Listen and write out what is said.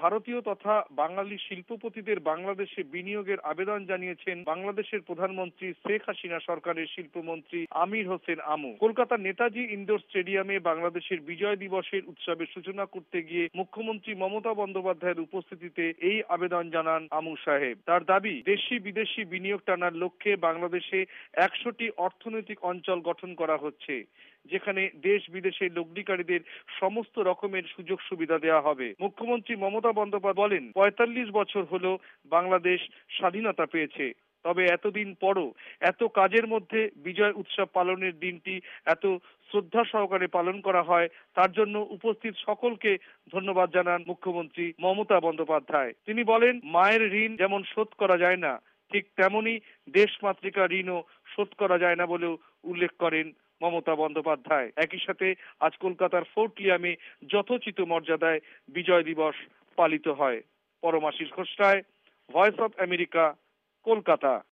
ভারতীয় তথা বাঙালি শিল্পপতিদের বাংলাদেশে বিনিয়োগের আবেদন জানিয়েছেন বাংলাদেশের প্রধানমন্ত্রী শেখ হাসিনা সরকারের শিল্পমন্ত্রী আমির হোসেন আমু। কলকাতার নেতাজি ইন্ডোর স্টেডিয়ামে বাংলাদেশের বিজয় দিবসের উৎসবের সূচনা করতে গিয়ে মুখ্যমন্ত্রী মমতা বন্দ্যোপাধ্যায়ের উপস্থিতিতে এই আবেদন জানান আমু সাহেব। তার দাবি, দেশি বিদেশি বিনিয়োগ টানার লক্ষ্যে বাংলাদেশে 100টি অর্থনৈতিক অঞ্চল গঠন করা হচ্ছে, যেখানে দেশ বিদেশের লগ্নিকারীদের সমস্ত রকমের সুযোগ সুবিধা দেওয়া হবে। মুখ্যমন্ত্রী মমতা বন্দ্যোপাধ্যায় বলেন, 45 বছর হলো বাংলাদেশ স্বাধীনতা পেয়েছে, তবে এতদিন পরও এত কাজের মধ্যে বিজয় উৎসব পালনের দিনটি এত শ্রদ্ধা সহকারে পালন করা হয়, তার জন্য উপস্থিত সকলকে ধন্যবাদ জানান মুখ্যমন্ত্রী মমতা বন্দ্যোপাধ্যায়। তিনি বলেন, মায়ের ঋণ যেমন শোধ করা যায় না, ঠিক তেমনি দেশমাতৃকা ঋণও শোধ করা যায় না বলেও উল্লেখ করেন মমতা বন্দ্যোপাধ্যায়। একই সাথে আজ কলকাতার ফোর্ট উইলিয়ামে যথোচিত মর্যাদায় বিজয় দিবস পালিত হয়। Paramashis Ghosh Roy, voice of America, Kolkata.